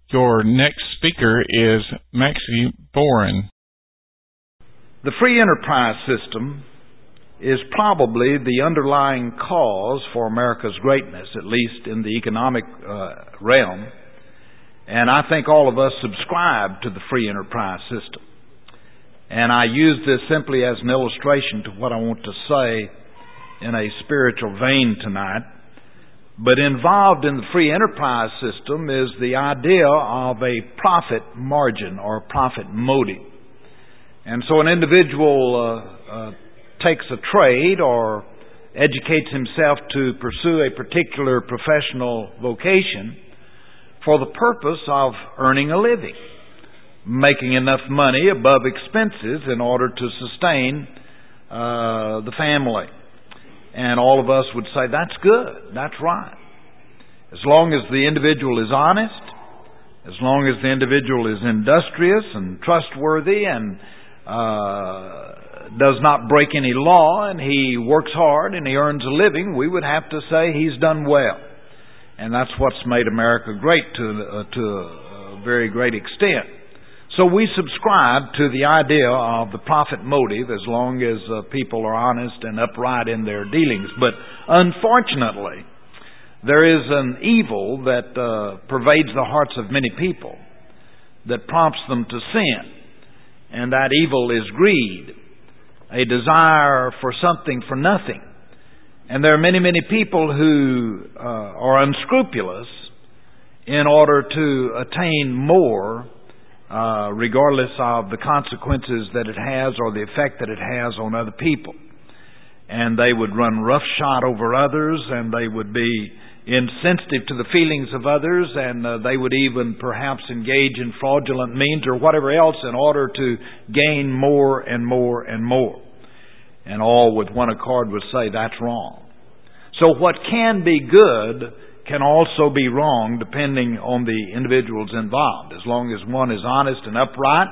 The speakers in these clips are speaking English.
Your next speaker is Maxie Boren. The free enterprise system is probably the underlying cause for America's greatness, at least in the economic realm. And I think all of us subscribe to the free enterprise system. And I use this simply as an illustration to what I want to say in a spiritual vein tonight. But involved in the free enterprise system is the idea of a profit margin or profit motive. And so an individual takes a trade or educates himself to pursue a particular professional vocation for the purpose of earning a living, making enough money above expenses in order to sustain the family. And all of us would say, that's good, that's right. As long as the individual is honest, as long as the individual is industrious and trustworthy and does not break any law and he works hard and he earns a living, we would have to say he's done well. And that's what's made America great to a very great extent. So we subscribe to the idea of the profit motive as long as people are honest and upright in their dealings. But unfortunately, there is an evil that pervades the hearts of many people that prompts them to sin. And that evil is greed, a desire for something for nothing. And there are many, many people who are unscrupulous in order to attain more, regardless of the consequences that it has or the effect that it has on other people. And they would run roughshod over others, and they would be insensitive to the feelings of others, and they would even perhaps engage in fraudulent means or whatever else in order to gain more and more and more. And all with one accord would say that's wrong. So what can be good can also be wrong depending on the individuals involved. As long as one is honest and upright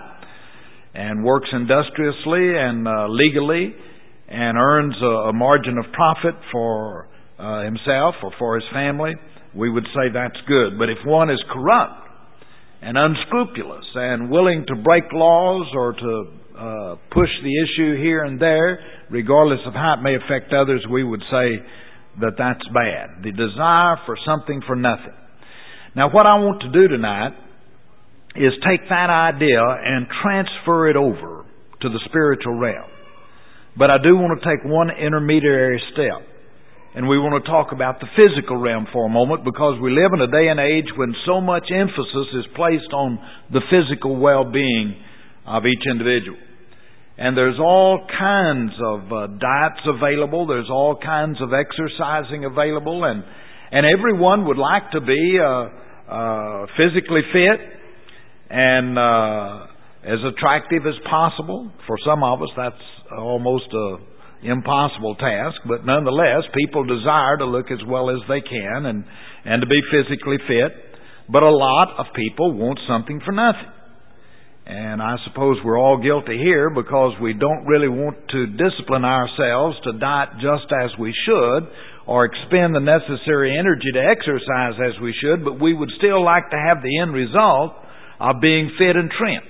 and works industriously and legally and earns a margin of profit for himself or for his family, we would say that's good. But if one is corrupt and unscrupulous and willing to break laws or to push the issue here and there, regardless of how it may affect others, we would say that that's bad. The desire for something for nothing. Now what I want to do tonight is take that idea and transfer it over to the spiritual realm. But I do want to take one intermediary step. And we want to talk about the physical realm for a moment, because we live in a day and age when so much emphasis is placed on the physical well-being of each individual. And there's all kinds of diets available. There's all kinds of exercising available. And everyone would like to be physically fit and as attractive as possible. For some of us, that's almost an impossible task. But nonetheless, people desire to look as well as they can and to be physically fit. But a lot of people want something for nothing. And I suppose we're all guilty here because we don't really want to discipline ourselves to diet just as we should or expend the necessary energy to exercise as we should, but we would still like to have the end result of being fit and trim.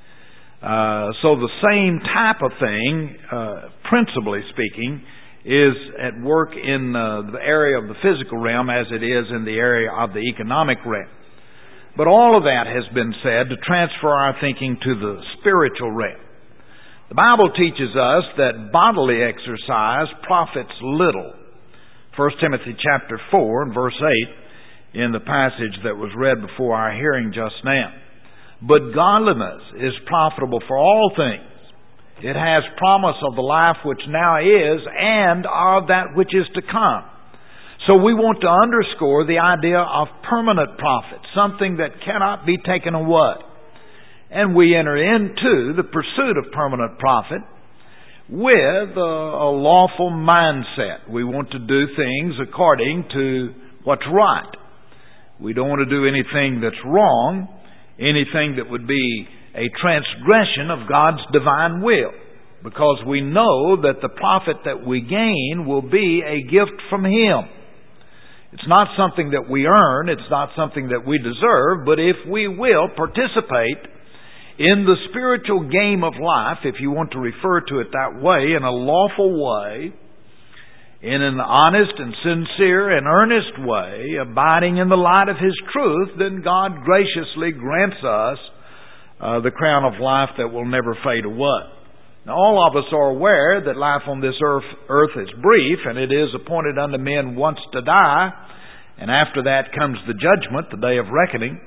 So the same type of thing, principally speaking, is at work in the area of the physical realm as it is in the area of the economic realm. But all of that has been said to transfer our thinking to the spiritual realm. The Bible teaches us that bodily exercise profits little. 1 Timothy chapter 4 and verse 8 in the passage that was read before our hearing just now. But godliness is profitable for all things. It has promise of the life which now is and of that which is to come. So we want to underscore the idea of permanent profit, something that cannot be taken away. And we enter into the pursuit of permanent profit with a lawful mindset. We want to do things according to what's right. We don't want to do anything that's wrong, anything that would be a transgression of God's divine will, because we know that the profit that we gain will be a gift from Him. It's not something that we earn. It's not something that we deserve. But if we will participate in the spiritual game of life, if you want to refer to it that way, in a lawful way, in an honest and sincere and earnest way, abiding in the light of His truth, then God graciously grants us the crown of life that will never fade away. Now, all of us are aware that life on this earth is brief, and it is appointed unto men once to die, and after that comes the judgment, the day of reckoning.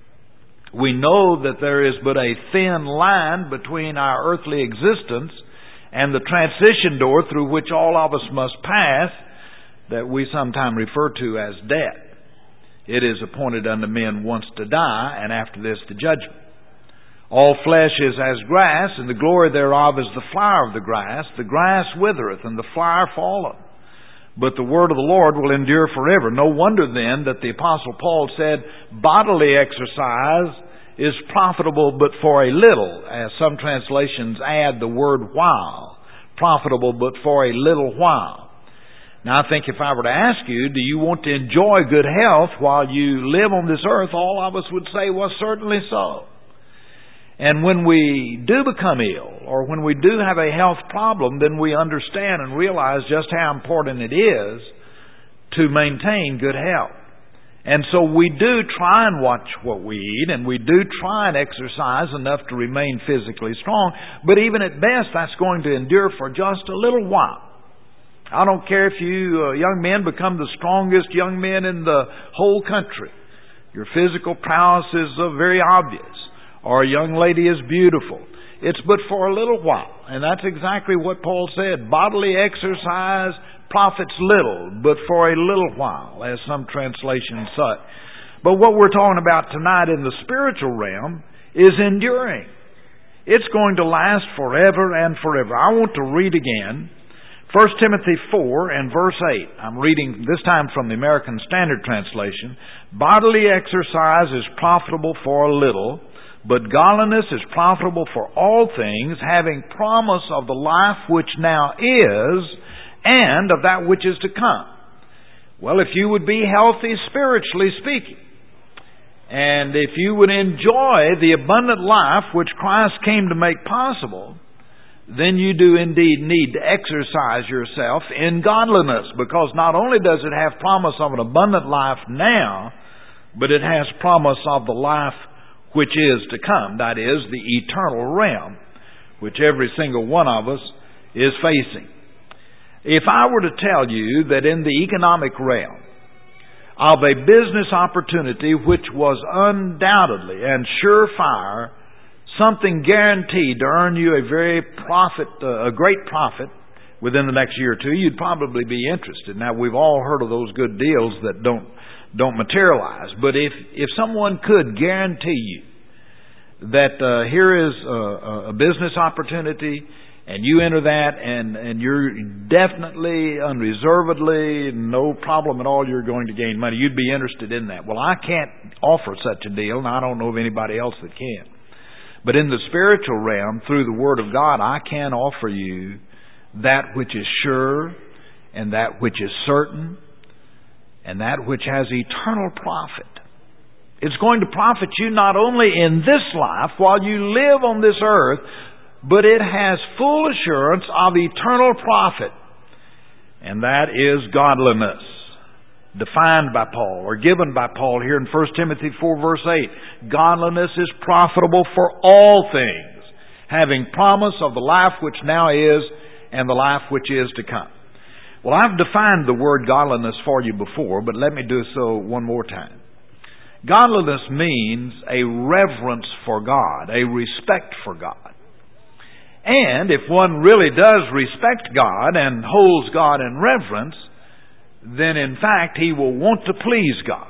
We know that there is but a thin line between our earthly existence and the transition door through which all of us must pass, that we sometimes refer to as death. It is appointed unto men once to die, and after this the judgment. All flesh is as grass, and the glory thereof is the flower of the grass. The grass withereth, and the flower falleth. But the word of the Lord will endure forever. No wonder then that the Apostle Paul said, bodily exercise is profitable but for a little, as some translations add the word while. Profitable but for a little while. Now I think if I were to ask you, do you want to enjoy good health while you live on this earth, all of us would say, well, certainly so. And when we do become ill, or when we do have a health problem, then we understand and realize just how important it is to maintain good health. And so we do try and watch what we eat, and we do try and exercise enough to remain physically strong. But even at best, that's going to endure for just a little while. I don't care if you young men become the strongest young men in the whole country. Your physical prowess is very obvious. Or a young lady is beautiful. It's but for a little while. And that's exactly what Paul said. Bodily exercise profits little, but for a little while, as some translations say. But what we're talking about tonight in the spiritual realm is enduring. It's going to last forever and forever. I want to read again 1 Timothy 4 and verse 8. I'm reading this time from the American Standard Translation. Bodily exercise is profitable for a little, but godliness is profitable for all things, having promise of the life which now is, and of that which is to come. Well, if you would be healthy spiritually speaking, and if you would enjoy the abundant life which Christ came to make possible, then you do indeed need to exercise yourself in godliness, because not only does it have promise of an abundant life now, but it has promise of the life which is to come, that is, the eternal realm, which every single one of us is facing. If I were to tell you that in the economic realm of a business opportunity which was undoubtedly and surefire something guaranteed to earn you a great profit within the next year or two, you'd probably be interested. Now, we've all heard of those good deals that don't materialize. But if someone could guarantee you that here is a business opportunity, and you enter that, and you're definitely, unreservedly, no problem at all, you're going to gain money, you'd be interested in that. Well, I can't offer such a deal, and I don't know of anybody else that can. But in the spiritual realm, through the Word of God, I can offer you that which is sure, and that which is certain, and that which has eternal profit. It's going to profit you not only in this life while you live on this earth, but it has full assurance of eternal profit. And that is godliness, defined by Paul, or given by Paul here in 1 Timothy 4 verse 8. Godliness is profitable for all things, having promise of the life which now is, and the life which is to come. Well, I've defined the word godliness for you before, but let me do so one more time. Godliness means a reverence for God, a respect for God. And if one really does respect God and holds God in reverence, then in fact he will want to please God.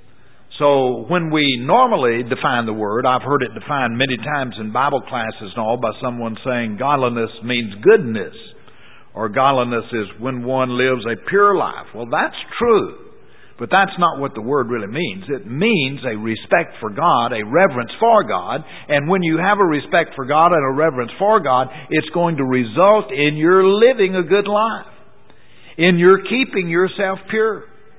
So when we normally define the word, I've heard it defined many times in Bible classes and all by someone saying godliness means goodness, or godliness is when one lives a pure life. Well, that's true. But that's not what the word really means. It means a respect for God, a reverence for God. And when you have a respect for God and a reverence for God, it's going to result in your living a good life, in your keeping yourself pure.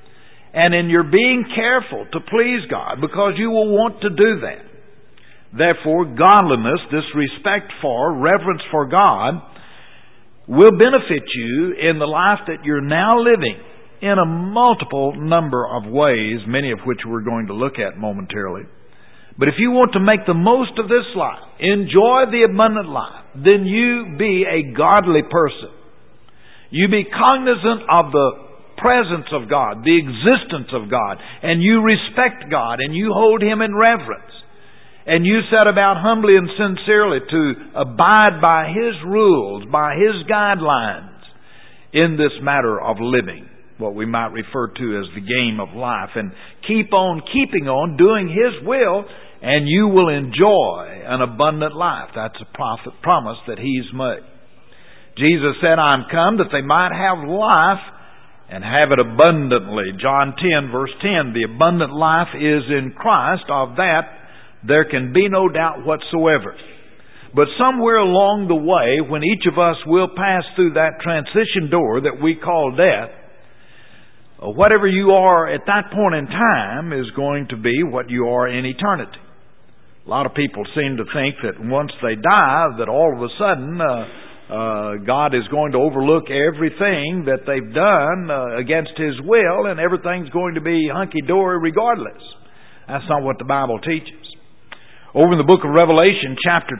and in your being careful to please God, because you will want to do that. Therefore, godliness, this respect for, reverence for God, will benefit you in the life that you're now living in a multiple number of ways, many of which we're going to look at momentarily. But if you want to make the most of this life, enjoy the abundant life, then you be a godly person. You be cognizant of the presence of God, the existence of God, and you respect God and you hold Him in reverence. And you set about humbly and sincerely to abide by His rules, by His guidelines in this matter of living, what we might refer to as the game of life, and keep on keeping on doing His will, and you will enjoy an abundant life. That's a promise that He's made. Jesus said, "I'm come that they might have life and have it abundantly." John 10, verse 10, the abundant life is in Christ. Of that there can be no doubt whatsoever. But somewhere along the way, when each of us will pass through that transition door that we call death, whatever you are at that point in time is going to be what you are in eternity. A lot of people seem to think that once they die, that all of a sudden God is going to overlook everything that they've done against His will, and everything's going to be hunky-dory regardless. That's not what the Bible teaches. Over in the book of Revelation, chapter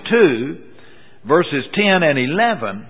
22, verses 10 and 11,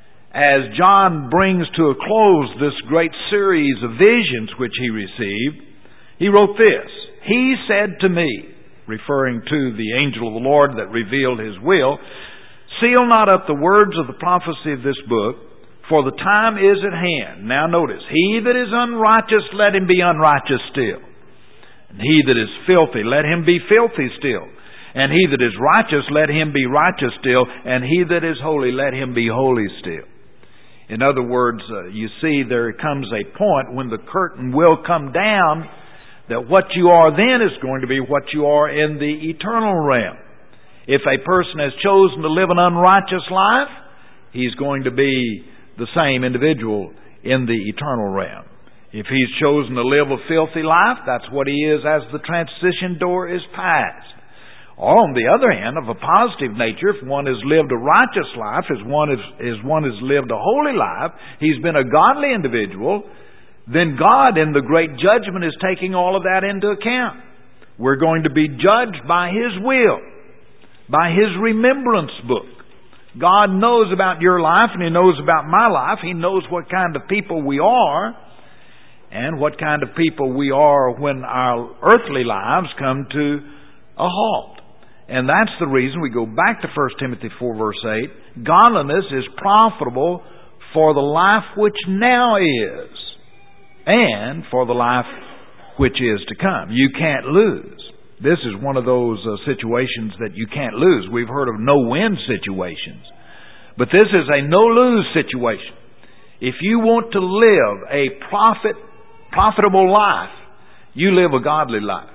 as John brings to a close this great series of visions which he received, he wrote this: "He said to me," referring to the angel of the Lord that revealed His will, "Seal not up the words of the prophecy of this book, for the time is at hand." Now notice, "He that is unrighteous, let him be unrighteous still. And he that is filthy, let him be filthy still. And he that is righteous, let him be righteous still. And he that is holy, let him be holy still." In other words, you see, there comes a point when the curtain will come down that what you are then is going to be what you are in the eternal realm. If a person has chosen to live an unrighteous life, he's going to be the same individual in the eternal realm. If he's chosen to live a filthy life, that's what he is as the transition door is passed. Or on the other hand, of a positive nature, if one has lived a righteous life, as one has lived a holy life, he's been a godly individual, then God in the great judgment is taking all of that into account. We're going to be judged by His will, by His remembrance book. God knows about your life and He knows about my life. He knows what kind of people we are, and what kind of people we are when our earthly lives come to a halt. And that's the reason we go back to 1 Timothy 4 verse 8. Godliness is profitable for the life which now is, and for the life which is to come. You can't lose. This is one of those situations that you can't lose. We've heard of no-win situations. But this is a no-lose situation. If you want to live a profitable life, you live a godly life.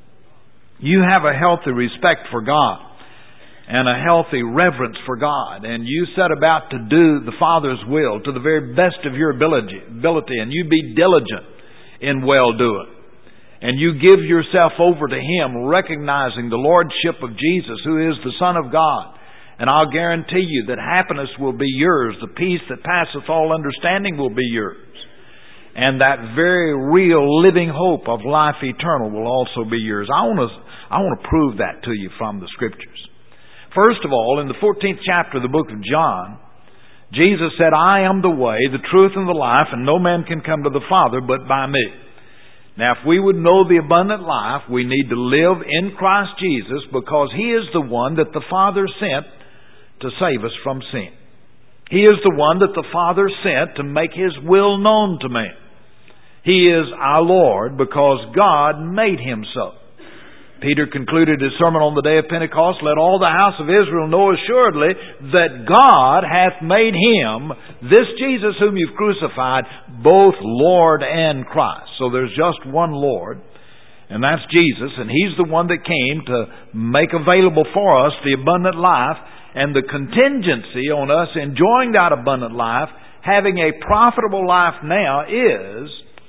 You have a healthy respect for God and a healthy reverence for God, and you set about to do the Father's will to the very best of your ability, and you be diligent in well-doing. And you give yourself over to Him, recognizing the Lordship of Jesus, who is the Son of God. And I'll guarantee you that happiness will be yours. The peace that passeth all understanding will be yours. And that very real living hope of life eternal will also be yours. I want to prove that to you from the Scriptures. First of all, in the 14th chapter of the book of John, Jesus said, "I am the way, the truth, and the life, and no man can come to the Father but by me." Now, if we would know the abundant life, we need to live in Christ Jesus, because He is the one that the Father sent to save us from sin. He is the one that the Father sent to make His will known to man. He is our Lord because God made Him so. Peter concluded his sermon on the day of Pentecost, "Let all the house of Israel know assuredly that God hath made Him, this Jesus whom you've crucified, both Lord and Christ." So there's just one Lord, and that's Jesus, and He's the one that came to make available for us the abundant life, and the contingency on us enjoying that abundant life, having a profitable life now, is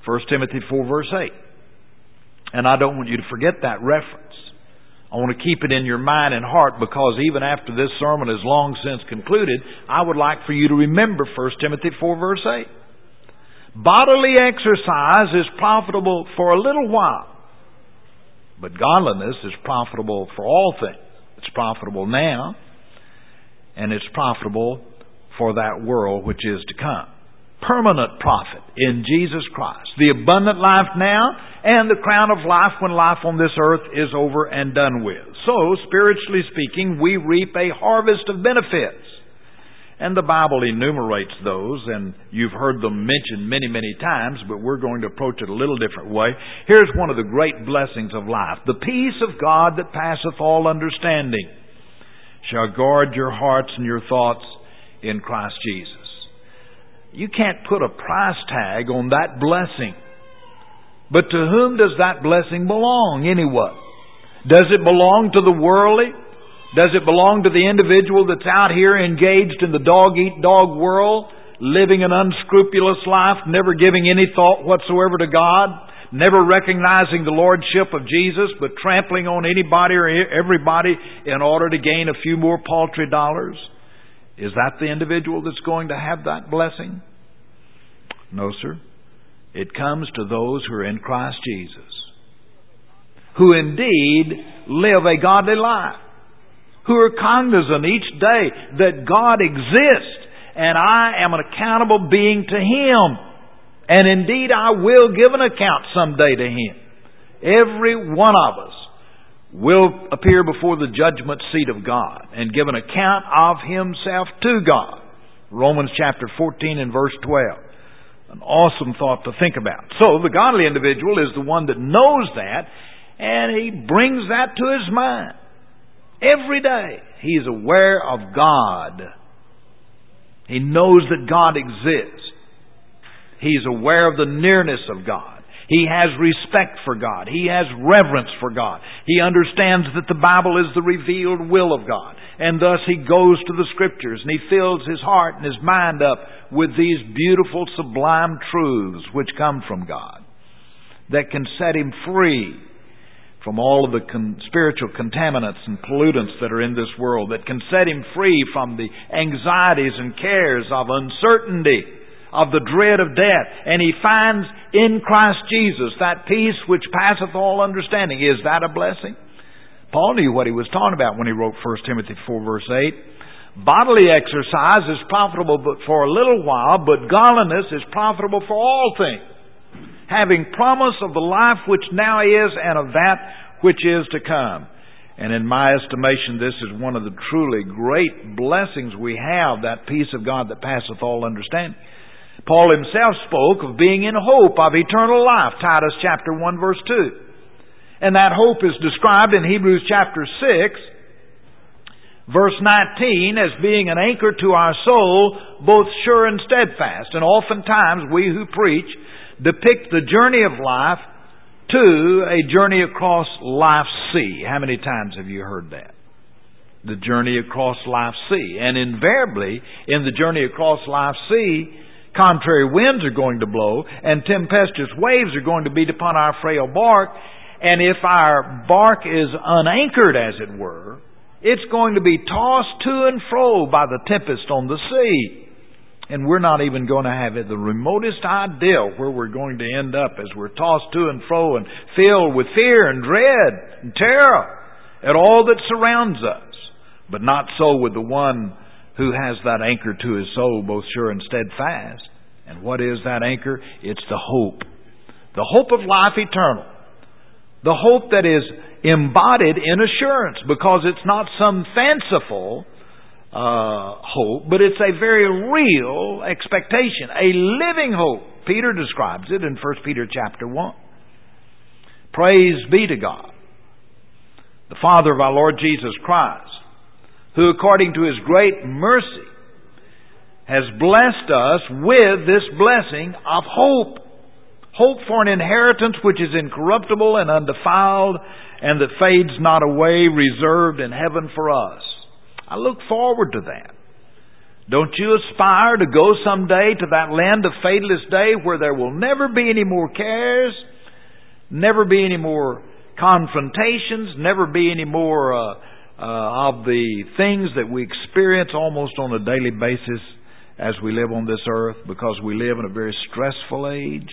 1 Timothy 4 verse 8. And I don't want you to forget that reference. I want to keep it in your mind and heart, because even after this sermon is long since concluded, I would like for you to remember 1 Timothy 4 verse 8. Bodily exercise is profitable for a little while, but godliness is profitable for all things. It's profitable now, and it's profitable for that world which is to come. Permanent profit in Jesus Christ. The abundant life now and the crown of life when life on this earth is over and done with. So, spiritually speaking, we reap a harvest of benefits. And the Bible enumerates those, and you've heard them mentioned many, many times, but we're going to approach it a little different way. Here's one of the great blessings of life. The peace of God that passeth all understanding shall guard your hearts and your thoughts in Christ Jesus. You can't put a price tag on that blessing. But to whom does that blessing belong anyway? Does it belong to the worldly? Does it belong to the individual that's out here engaged in the dog-eat-dog world, living an unscrupulous life, never giving any thought whatsoever to God, never recognizing the lordship of Jesus, but trampling on anybody or everybody in order to gain a few more paltry dollars? Is that the individual that's going to have that blessing? No, sir. It comes to those who are in Christ Jesus, who indeed live a godly life, who are cognizant each day that God exists and I am an accountable being to Him. And indeed I will give an account someday to Him. Every one of us will appear before the judgment seat of God and give an account of himself to God. Romans chapter 14 and verse 12. An awesome thought to think about. So the godly individual is the one that knows that, and he brings that to his mind. Every day he is aware of God. He knows that God exists. He's aware of the nearness of God. He has respect for God. He has reverence for God. He understands that the Bible is the revealed will of God. And thus he goes to the Scriptures and he fills his heart and his mind up with these beautiful, sublime truths which come from God that can set him free from all of the spiritual contaminants and pollutants that are in this world, that can set him free from the anxieties and cares of uncertainty, of the dread of death. And he finds in Christ Jesus that peace which passeth all understanding. Is that a blessing? Paul knew what he was talking about when he wrote 1 Timothy 4 verse 8. Bodily exercise is profitable but for a little while, but godliness is profitable for all things, having promise of the life which now is and of that which is to come. And in my estimation, this is one of the truly great blessings we have, that peace of God that passeth all understanding. Paul himself spoke of being in hope of eternal life, Titus chapter 1 verse 2. And that hope is described in Hebrews chapter 6, verse 19, as being an anchor to our soul, both sure and steadfast. And oftentimes we who preach depict the journey of life to a journey across life's sea. How many times have you heard that? The journey across life's sea. And invariably, in the journey across life's sea, contrary winds are going to blow, and tempestuous waves are going to beat upon our frail bark. And if our bark is unanchored, as it were, it's going to be tossed to and fro by the tempest on the sea. And we're not even going to have the remotest idea where we're going to end up as we're tossed to and fro and filled with fear and dread and terror at all that surrounds us. But not so with the one who has that anchor to his soul, both sure and steadfast. And what is that anchor? It's the hope. The hope of life eternal. The hope that is embodied in assurance, because it's not some fanciful hope, but it's a very real expectation, a living hope. Peter describes it in 1 Peter chapter 1. Praise be to God, the Father of our Lord Jesus Christ, who according to His great mercy has blessed us with this blessing of hope. Hope for an inheritance which is incorruptible and undefiled, and that fades not away, reserved in heaven for us. I look forward to that. Don't you aspire to go someday to that land of fadeless day where there will never be any more cares, never be any more confrontations, never be any more of the things that we experience almost on a daily basis as we live on this earth, because we live in a very stressful age.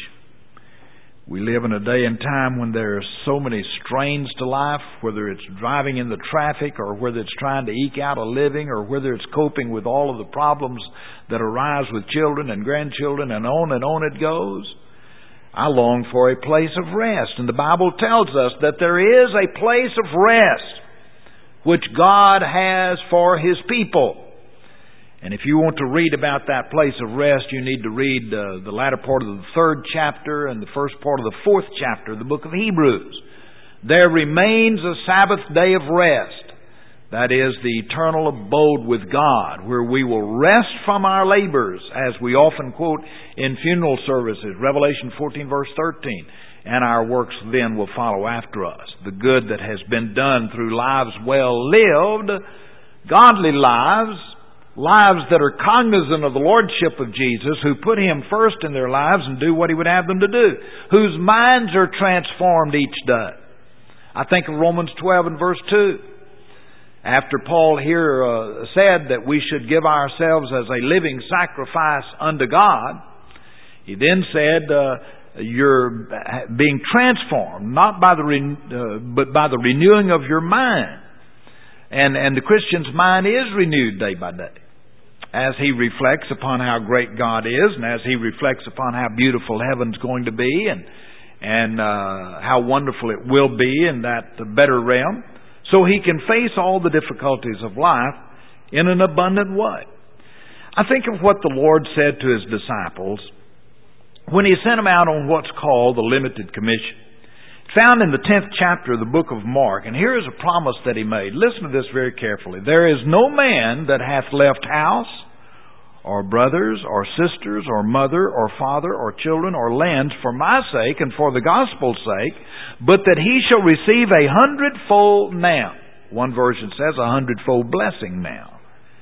We live in a day and time when there are so many strains to life, whether it's driving in the traffic or whether it's trying to eke out a living or whether it's coping with all of the problems that arise with children and grandchildren, and on it goes. I long for a place of rest. And the Bible tells us that there is a place of rest which God has for His people. And if you want to read about that place of rest, you need to read the latter part of the 3rd chapter and the first part of the 4th chapter of the book of Hebrews. There remains a Sabbath day of rest. That is the eternal abode with God, where we will rest from our labors, as we often quote in funeral services, Revelation 14 verse 13. And our works then will follow after us. The good that has been done through lives well lived, godly lives, lives that are cognizant of the Lordship of Jesus, who put Him first in their lives and do what He would have them to do, whose minds are transformed each day. I think of Romans 12 and verse 2. After Paul here said that we should give ourselves as a living sacrifice unto God, he then said, you're being transformed, not by but by the renewing of your mind. And the Christian's mind is renewed day by day, as he reflects upon how great God is, and as he reflects upon how beautiful heaven's going to be, and how wonderful it will be in that better realm, so he can face all the difficulties of life in an abundant way. I think of what the Lord said to His disciples when He sent them out on what's called the limited commission. Found in the 10th chapter of the book of Mark, and here is a promise that He made. Listen to this very carefully. There is no man that hath left house, or brothers, or sisters, or mother, or father, or children, or lands for my sake and for the gospel's sake, but that he shall receive 100-fold now. One version says 100-fold blessing now.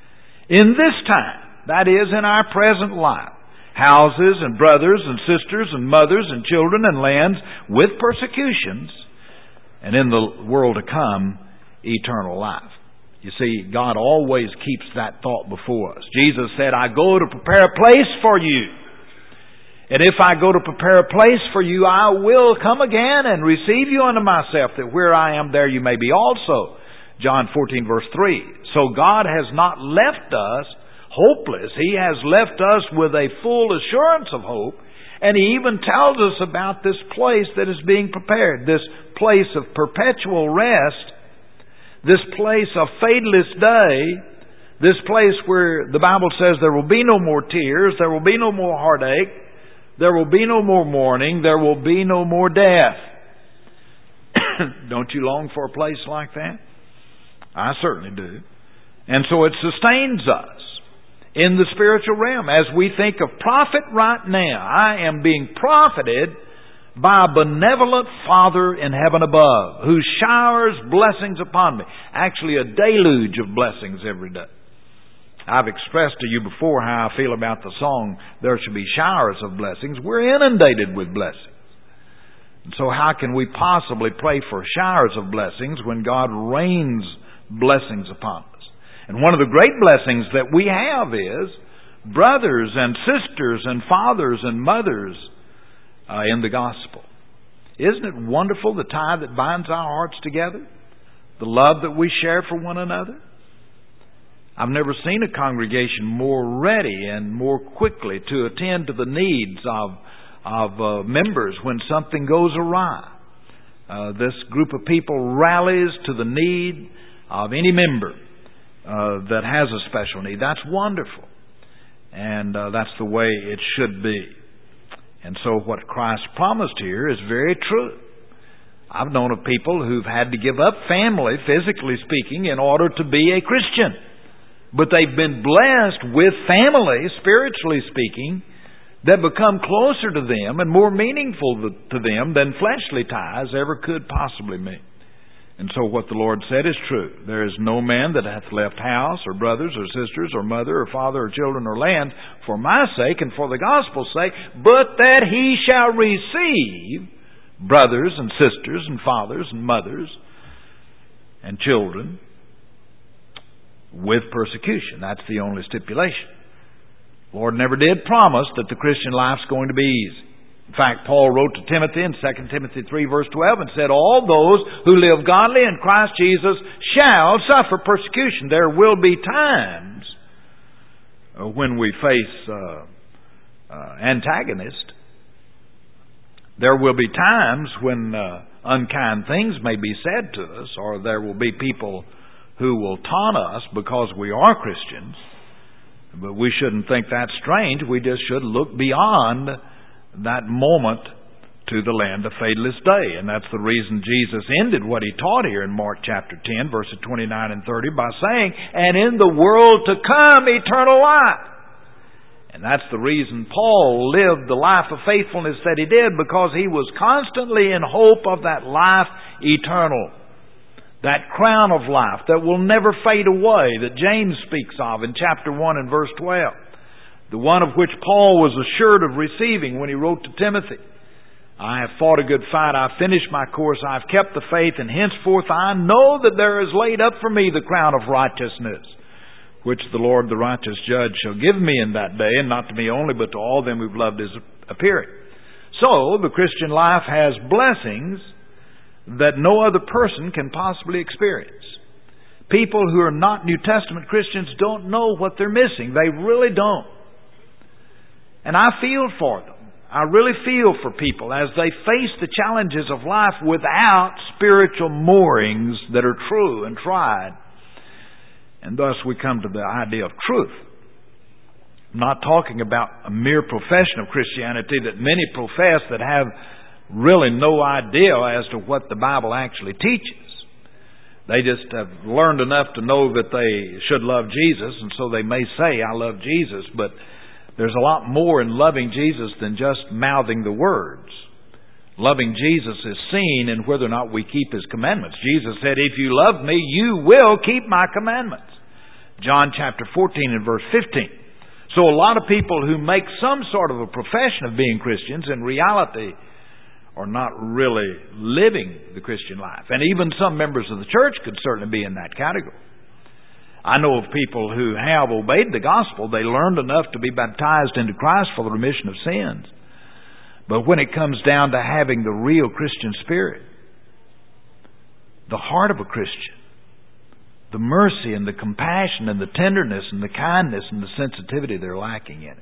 In this time, that is, in our present life, houses and brothers and sisters and mothers and children and lands with persecutions, and in the world to come, eternal life. You see, God always keeps that thought before us. Jesus said, I go to prepare a place for you. And if I go to prepare a place for you, I will come again and receive you unto myself, that where I am, there you may be also. John 14 verse 3. So God has not left us hopeless. He has left us with a full assurance of hope. And He even tells us about this place that is being prepared, this place of perpetual rest, this place of fadeless day, this place where the Bible says there will be no more tears, there will be no more heartache, there will be no more mourning, there will be no more death. Don't you long for a place like that? I certainly do. And so it sustains us in the spiritual realm. As we think of profit right now, I am being profited by a benevolent Father in heaven above, who showers blessings upon me. Actually, a deluge of blessings every day. I've expressed to you before how I feel about the song, There Shall Be Showers of Blessings. We're inundated with blessings. And so how can we possibly pray for showers of blessings when God rains blessings upon us? And one of the great blessings that we have is brothers and sisters and fathers and mothers in the gospel. Isn't it wonderful, the tie that binds our hearts together? The love that we share for one another? I've never seen a congregation more ready and more quickly to attend to the needs of members when something goes awry. This group of people rallies to the need of any member that has a special need. That's wonderful. And that's the way it should be. And so what Christ promised here is very true. I've known of people who've had to give up family, physically speaking, in order to be a Christian. But they've been blessed with family, spiritually speaking, that become closer to them and more meaningful to them than fleshly ties ever could possibly mean. And so what the Lord said is true. There is no man that hath left house, or brothers, or sisters, or mother, or father, or children, or land, for my sake and for the gospel's sake, but that he shall receive brothers and sisters and fathers and mothers and children with persecution. That's the only stipulation. The Lord never did promise that the Christian life's going to be easy. In fact, Paul wrote to Timothy in 2 Timothy 3 verse 12 and said, all those who live godly in Christ Jesus shall suffer persecution. There will be times when we face antagonists. There will be times when unkind things may be said to us, or there will be people who will taunt us because we are Christians. But we shouldn't think that's strange. We just should look beyond that moment to the land of fadeless day. And that's the reason Jesus ended what He taught here in Mark chapter 10, verses 29 and 30 by saying, and in the world to come eternal life. And that's the reason Paul lived the life of faithfulness that he did, because he was constantly in hope of that life eternal. That crown of life that will never fade away that James speaks of in chapter 1 and verse 12. The one of which Paul was assured of receiving when he wrote to Timothy. I have fought a good fight, I have finished my course, I have kept the faith, and henceforth I know that there is laid up for me the crown of righteousness, which the Lord, the righteous judge, shall give me in that day, and not to me only, but to all them who've loved His appearing. So, the Christian life has blessings that no other person can possibly experience. People who are not New Testament Christians don't know what they're missing. They really don't. And I feel for them. I really feel for people as they face the challenges of life without spiritual moorings that are true and tried. And thus we come to the idea of truth. I'm not talking about a mere profession of Christianity that many profess that have really no idea as to what the Bible actually teaches. They just have learned enough to know that they should love Jesus, and so they may say, I love Jesus, but there's a lot more in loving Jesus than just mouthing the words. Loving Jesus is seen in whether or not we keep His commandments. Jesus said, if you love me, you will keep my commandments. John chapter 14 and verse 15. So a lot of people who make some sort of a profession of being Christians, in reality, are not really living the Christian life. And even some members of the church could certainly be in that category. I know of people who have obeyed the gospel. They learned enough to be baptized into Christ for the remission of sins. But when it comes down to having the real Christian spirit, the heart of a Christian, the mercy and the compassion and the tenderness and the kindness and the sensitivity, they're lacking in it.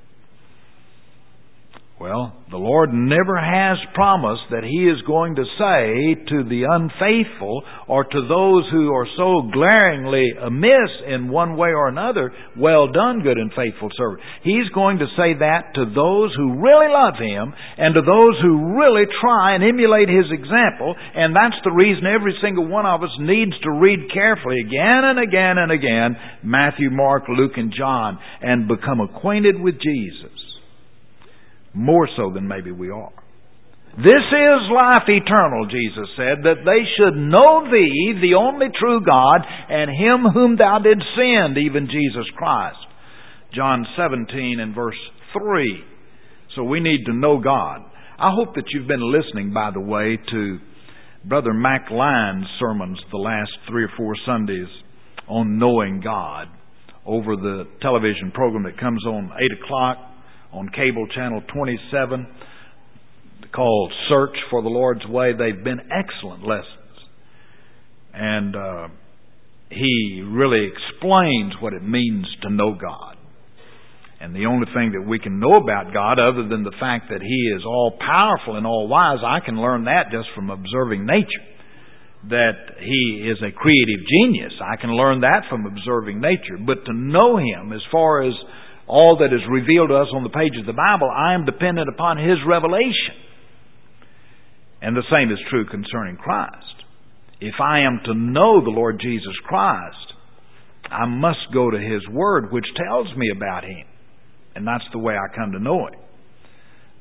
Well, the Lord never has promised that He is going to say to the unfaithful or to those who are so glaringly amiss in one way or another, well done, good and faithful servant. He's going to say that to those who really love Him and to those who really try and emulate His example. And that's the reason every single one of us needs to read carefully again and again and again Matthew, Mark, Luke, and John and become acquainted with Jesus. More so than maybe we are. This is life eternal, Jesus said, that they should know Thee, the only true God, and Him whom Thou didst send, even Jesus Christ. John 17 and verse 3. So we need to know God. I hope that you've been listening, by the way, to Brother Mac Lyons' sermons the last 3 or 4 Sundays on knowing God over the television program that comes on 8 o'clock on cable channel 27 called Search for the Lord's Way. They've been excellent lessons. And he really explains what it means to know God. And the only thing that we can know about God, other than the fact that He is all-powerful and all-wise, I can learn that just from observing nature. That He is a creative genius. I can learn that from observing nature. But to know Him, as far as all that is revealed to us on the pages of the Bible, I am dependent upon His revelation. And the same is true concerning Christ. If I am to know the Lord Jesus Christ, I must go to His Word, which tells me about Him. And that's the way I come to know Him.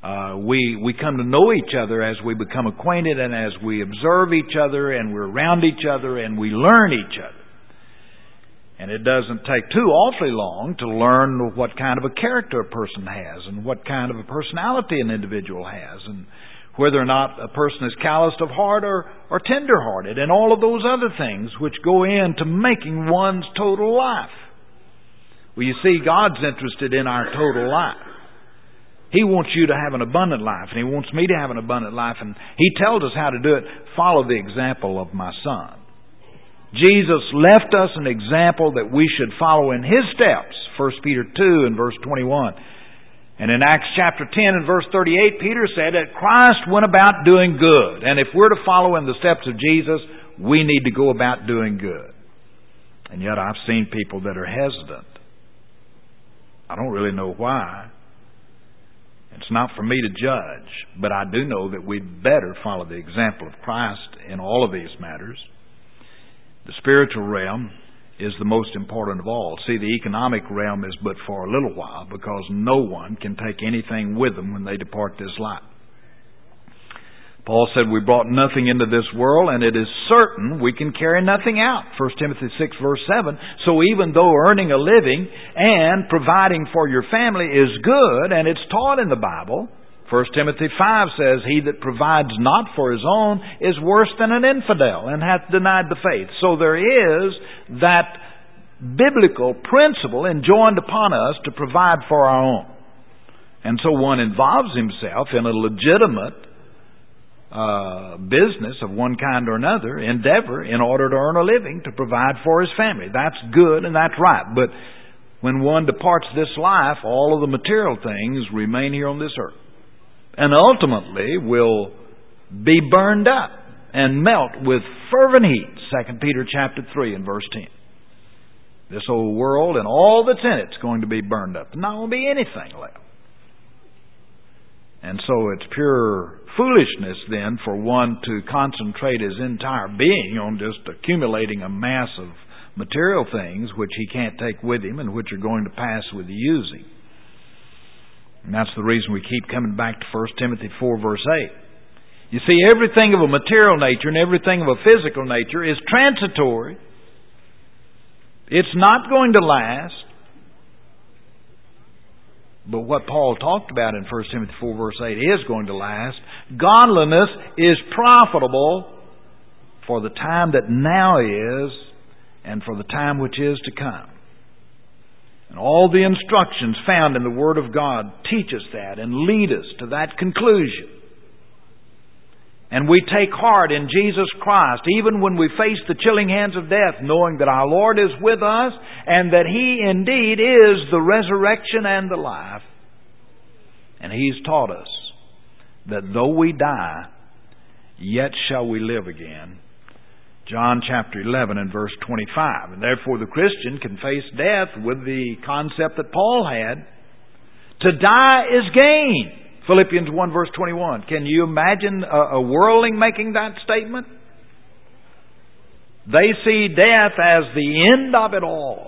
We come to know each other as we become acquainted and as we observe each other and we're around each other and we learn each other. And it doesn't take too awfully long to learn what kind of a character a person has and what kind of a personality an individual has and whether or not a person is calloused of heart or tender-hearted and all of those other things which go into making one's total life. Well, you see, God's interested in our total life. He wants you to have an abundant life, and He wants me to have an abundant life, and He tells us how to do it. Follow the example of my Son. Jesus left us an example that we should follow in His steps. 1 Peter 2 and verse 21. And in Acts chapter 10 and verse 38, Peter said that Christ went about doing good. And if we're to follow in the steps of Jesus, we need to go about doing good. And yet I've seen people that are hesitant. I don't really know why. It's not for me to judge, but I do know that we'd better follow the example of Christ in all of these matters. The spiritual realm is the most important of all. See, the economic realm is but for a little while because no one can take anything with them when they depart this life. Paul said we brought nothing into this world, and it is certain we can carry nothing out. 1 Timothy 6 verse 7. So even though earning a living and providing for your family is good, and it's taught in the Bible, 1 Timothy 5 says, He that provides not for his own is worse than an infidel, and hath denied the faith. So there is that biblical principle enjoined upon us to provide for our own. And so one involves himself in a legitimate business of one kind or another, endeavor, in order to earn a living, to provide for his family. That's good and that's right. But when one departs this life, all of the material things remain here on this earth, and ultimately will be burned up and melt with fervent heat. 2 Peter chapter 3 and verse 10. This old world and all that's in it's going to be burned up. Not going to be anything left. And so it's pure foolishness then for one to concentrate his entire being on just accumulating a mass of material things which he can't take with him and which are going to pass with the using. And that's the reason we keep coming back to 1 Timothy 4 verse 8. You see, everything of a material nature and everything of a physical nature is transitory. It's not going to last. But what Paul talked about in 1 Timothy 4 verse 8 is going to last. Godliness is profitable for the time that now is and for the time which is to come. And all the instructions found in the Word of God teach us that and lead us to that conclusion. And we take heart in Jesus Christ, even when we face the chilling hands of death, knowing that our Lord is with us and that He indeed is the resurrection and the life. And He's taught us that though we die, yet shall we live again. John chapter 11 and verse 25. And therefore the Christian can face death with the concept that Paul had. To die is gain. Philippians 1 verse 21. Can you imagine a worldling making that statement? They see death as the end of it all.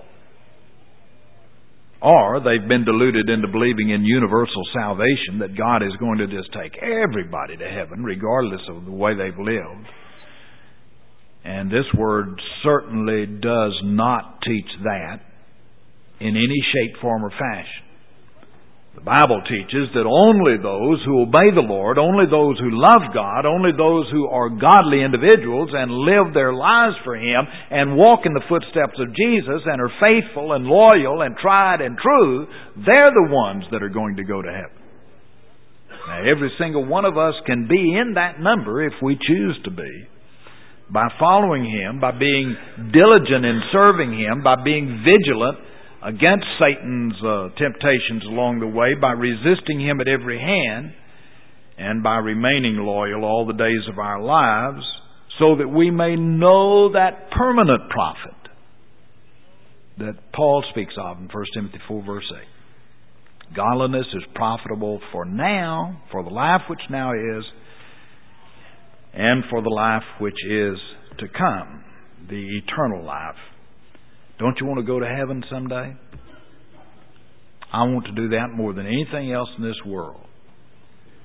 Or they've been deluded into believing in universal salvation, that God is going to just take everybody to heaven regardless of the way they've lived. And this Word certainly does not teach that in any shape, form, or fashion. The Bible teaches that only those who obey the Lord, only those who love God, only those who are godly individuals and live their lives for Him and walk in the footsteps of Jesus and are faithful and loyal and tried and true, they're the ones that are going to go to heaven. Now, every single one of us can be in that number if we choose to be. By following Him, by being diligent in serving Him, by being vigilant against Satan's temptations along the way, by resisting him at every hand, and by remaining loyal all the days of our lives, so that we may know that permanent profit that Paul speaks of in 1 Timothy 4 verse 8. Godliness is profitable for now, for the life which now is, and for the life which is to come, the eternal life. Don't you want to go to heaven someday? I want to do that more than anything else in this world.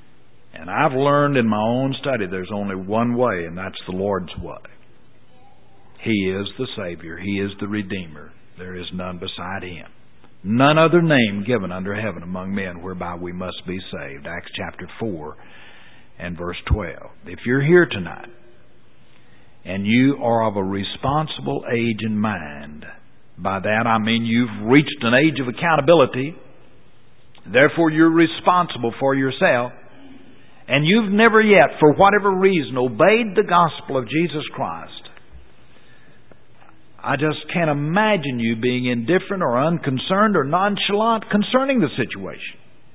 And I've learned in my own study there's only one way, and that's the Lord's way. He is the Savior. He is the Redeemer. There is none beside Him. None other name given under heaven among men whereby we must be saved. Acts chapter 4 and verse 12. If you're here tonight and you are of a responsible age and mind, by that I mean you've reached an age of accountability, therefore you're responsible for yourself, and you've never yet, for whatever reason, obeyed the gospel of Jesus Christ, I just can't imagine you being indifferent or unconcerned or nonchalant concerning the situation.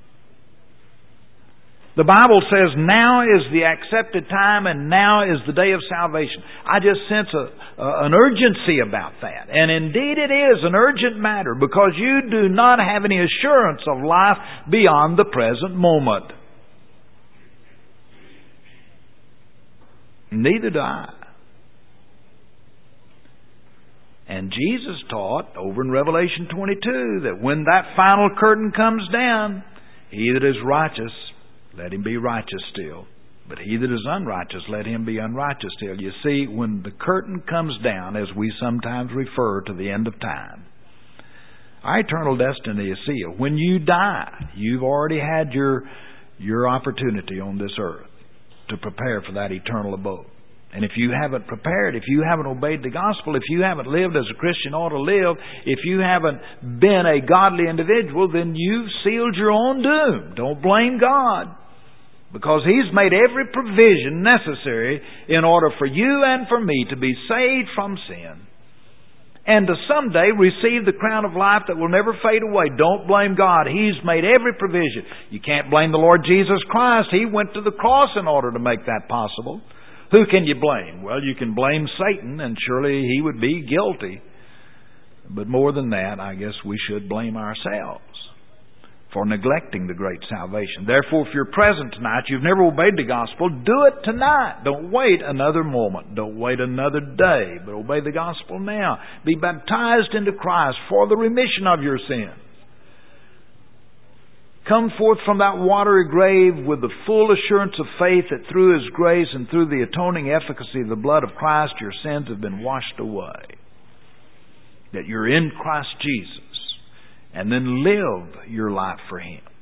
The Bible says now is the accepted time and now is the day of salvation. I just sense an urgency about that. And indeed it is an urgent matter because you do not have any assurance of life beyond the present moment. Neither do I. And Jesus taught over in Revelation 22 that when that final curtain comes down, he that is righteous, let him be righteous still. But he that is unrighteous, let him be unrighteous still. You see, when the curtain comes down, as we sometimes refer to the end of time, our eternal destiny is sealed. When you die, you've already had your opportunity on this earth to prepare for that eternal abode. And if you haven't prepared, if you haven't obeyed the gospel, if you haven't lived as a Christian ought to live, if you haven't been a godly individual, then you've sealed your own doom. Don't blame God. Because He's made every provision necessary in order for you and for me to be saved from sin and to someday receive the crown of life that will never fade away. Don't blame God. He's made every provision. You can't blame the Lord Jesus Christ. He went to the cross in order to make that possible. Who can you blame? Well, you can blame Satan, and surely he would be guilty. But more than that, I guess we should blame ourselves for neglecting the great salvation. Therefore, if you're present tonight, you've never obeyed the gospel, do it tonight. Don't wait another moment. Don't wait another day, but obey the gospel now. Be baptized into Christ for the remission of your sins. Come forth from that watery grave with the full assurance of faith that through His grace and through the atoning efficacy of the blood of Christ, your sins have been washed away. That you're in Christ Jesus. And then live your life for Him.